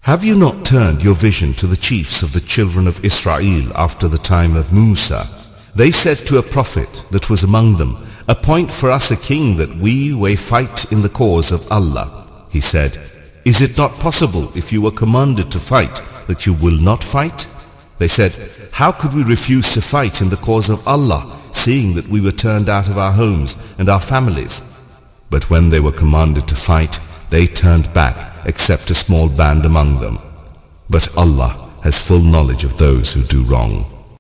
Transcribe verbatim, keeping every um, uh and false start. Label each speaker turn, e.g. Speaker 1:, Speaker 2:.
Speaker 1: Have you not turned your vision to the chiefs of the children of Israel after the time of Musa? They said to a prophet that was among them, appoint for us a king that we may fight in the cause of Allah. He said, is it not possible if you were commanded to fight that you will not fight? They said, how could we refuse to fight in the cause of Allah, seeing that we were turned out of our homes and our families? But when they were commanded to fight, they turned back, except a small band among them. But Allah has full knowledge of those who do wrong.